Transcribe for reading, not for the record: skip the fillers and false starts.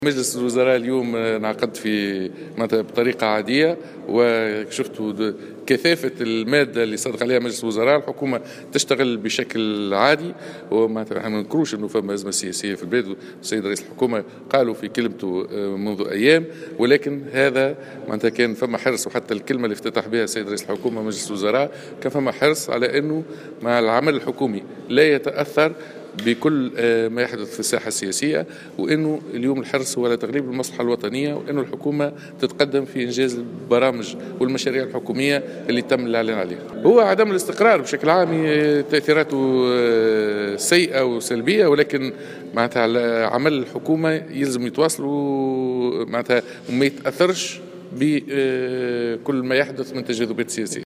مجلس الوزراء اليوم انعقد في بطريقة عادية، وشفتوا كثافة المادة اللي صدق عليها مجلس الوزراء. الحكومة تشتغل بشكل عادي، وما ننكروش انه فما أزمة سياسية في البلاد. السيد رئيس الحكومة قالوا في كلمته منذ أيام، ولكن هذا معناتها كان فما حرص، وحتى الكلمة اللي افتتح بها السيد رئيس الحكومة مجلس الوزراء كان فما حرص على انه مع العمل الحكومي لا يتأثر بكل ما يحدث في الساحة السياسية، وأنه اليوم الحرص هو على تغليب المصلحة الوطنية، وأنه الحكومة تتقدم في إنجاز البرامج والمشاريع الحكومية اللي تم الإعلان عليها. هو عدم الاستقرار بشكل عام تأثيراته سيئة وسلبية، ولكن معناتها على عمل الحكومة يلزم يتواصل معناتها وما يتأثرش بكل ما يحدث من تجاذبات سياسية.